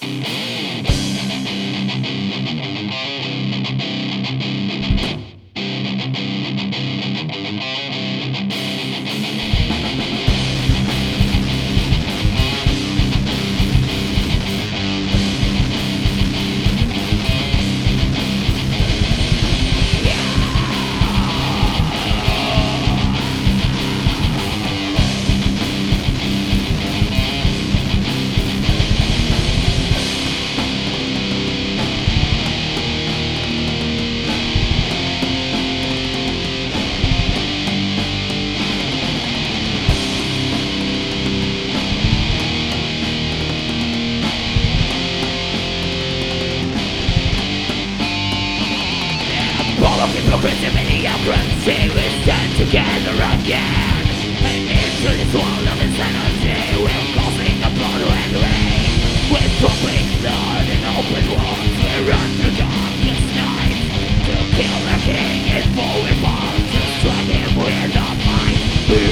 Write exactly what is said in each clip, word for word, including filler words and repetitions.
Hypocrisy, mediocrity, we stand together again. And into this world of insanity, we're causing the blood and rain. We're dropping blood in open wounds, we run through darkest nights to kill the king before we fall, to strike him with our might.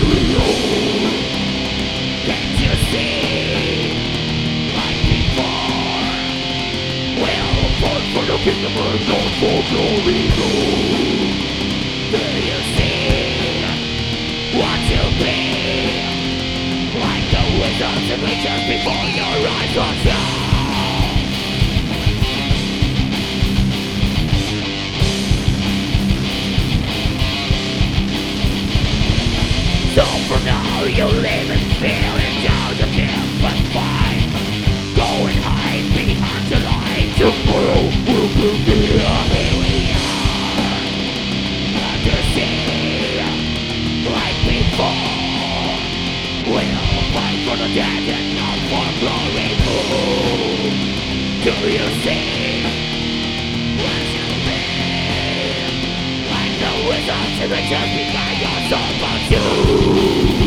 Can't you see? Like before, we'll fight for the kingdom and not for glory. Do you see what you be? Like the wizards and witches before your eyes are shut. So from now you live in fear and doubt of him, but fine. Go and hide behind the light. Tomorrow will be here. Here we are. To see, like before, we'll fight for the dead and not for glory. Ooh, do you see what you be? Like the wizards and witches behind your soul, but you.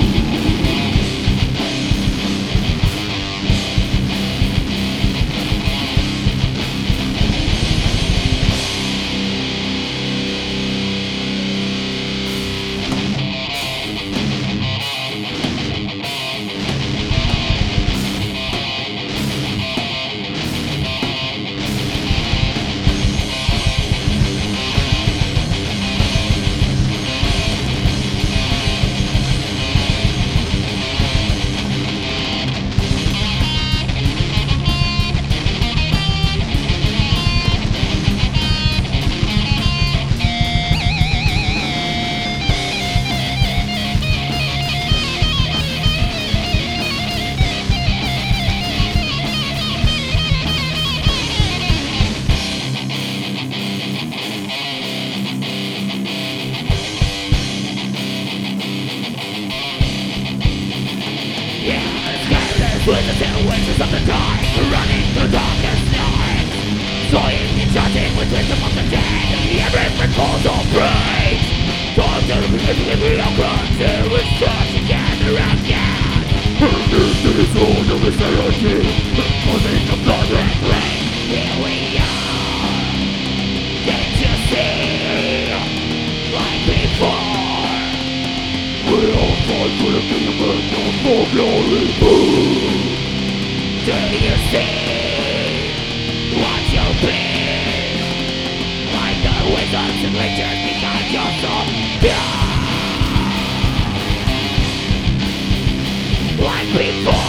With the two witches of the dark, running through darkest night, sawing and judging with wisdom of the dead, every falls of praise. Time to live in mediocrity, we stand together again. And this is all of insanity, causing the blood and rain. Here we are, can't you see? Like before, we'll fight for the kingdom and not for glory. Do you see what you be? Like the wizards and witches behind your soul. Yeah. Like before.